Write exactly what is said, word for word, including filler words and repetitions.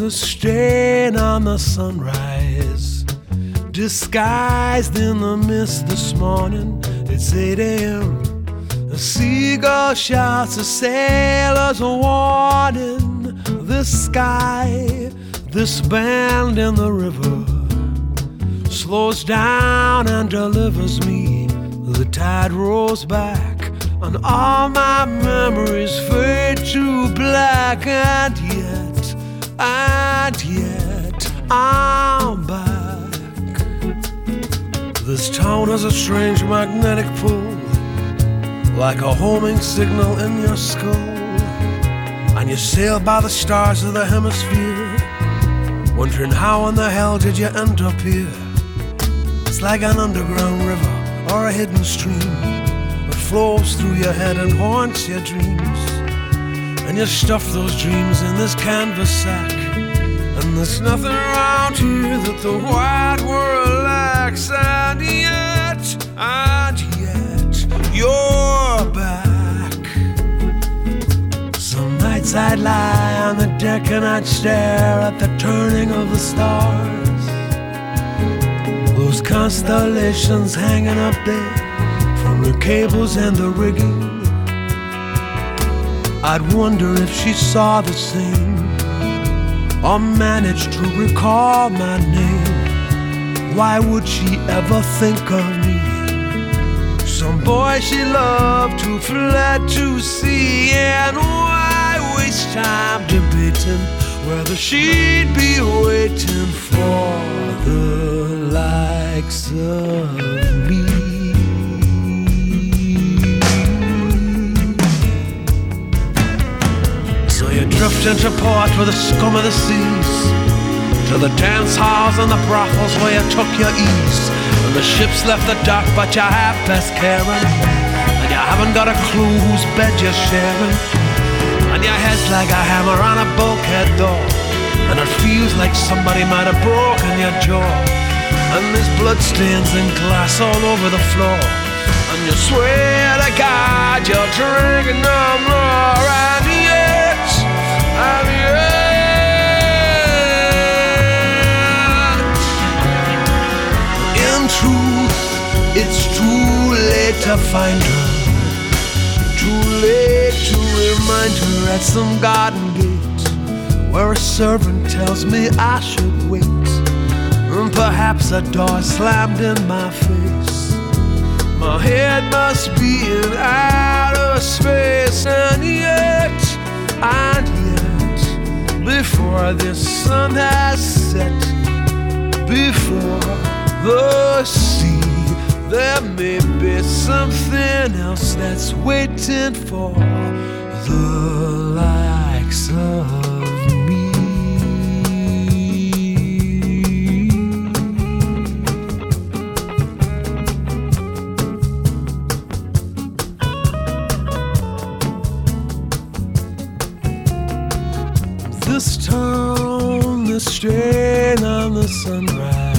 the stain on the sunrise, disguised in the mist this morning. It's eight a.m. A seagull shouts a sailor's warning. This sky, this bend in the river, slows down and delivers me. The tide rolls back and all my memories fade to black. And yet, and yet, I'm back. This town has a strange magnetic pull, like a homing signal in your skull. And you sail by the stars of the hemisphere, wondering how in the hell did you end up here. It's like an underground river or a hidden stream that flows through your head and haunts your dreams. And you stuff those dreams in this canvas sack, and there's nothing around here that the wide world lacks. And yet, and yet, you're back. Some nights I'd lie on the deck and I'd stare at the turning of the stars, those constellations hanging up there from the cables and the rigging. I'd wonder if she saw the same or managed to recall my name. Why would she ever think of me? Some boy she loved who fled to sea. And why waste time debating whether she'd be waiting for the likes of me? So you drift into port with the scum of the seas, to the dance halls and the brothels where you took your ease. And the ship's left the dock but you have best caring, and you haven't got a clue whose bed you're sharing. And your head's like a hammer on a bulkhead door, and it feels like somebody might have broken your jaw. And there's bloodstains and glass all over the floor, and you swear to God you're drinking no more. And yet, and yet, in truth, it's too late to find her, too late to remind her at some garden gate where a servant tells me I should wait. And perhaps a door slammed in my face. My head must be in outer space. And yet, and yet, before the sun has set, before the sea, there may be something else that's waiting for the likes of me. This town, the strain on the sunrise,